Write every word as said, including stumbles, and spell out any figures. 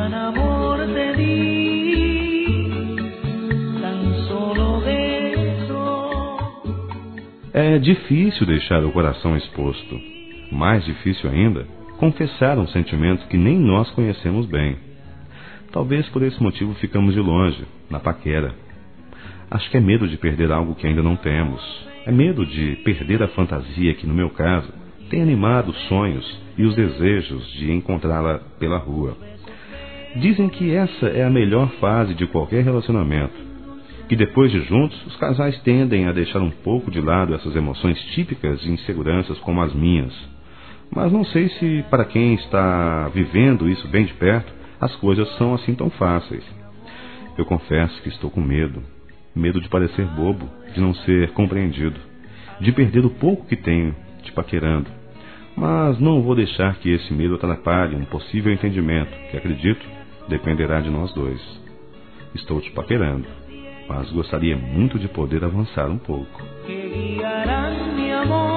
gran amor te di, tan solo beso. É difícil deixar o coração exposto. Mais difícil ainda, confessar um sentimento que nem nós conhecemos bem. Talvez por esse motivo ficamos de longe, na paquera. Acho que é medo de perder algo que ainda não temos. É medo de perder a fantasia que, no meu caso, tem animado os sonhos e os desejos de encontrá-la pela rua. Dizem que essa é a melhor fase de qualquer relacionamento, que depois de juntos, os casais tendem a deixar um pouco de lado essas emoções típicas de inseguranças como as minhas. Mas não sei se para quem está vivendo isso bem de perto, as coisas são assim tão fáceis. Eu confesso que estou com medo. Medo de parecer bobo, de não ser compreendido, de perder o pouco que tenho, te paquerando. Mas não vou deixar que esse medo atrapalhe um possível entendimento, que acredito dependerá de nós dois. Estou te paquerando, mas gostaria muito de poder avançar um pouco. Que guiarán mi amor.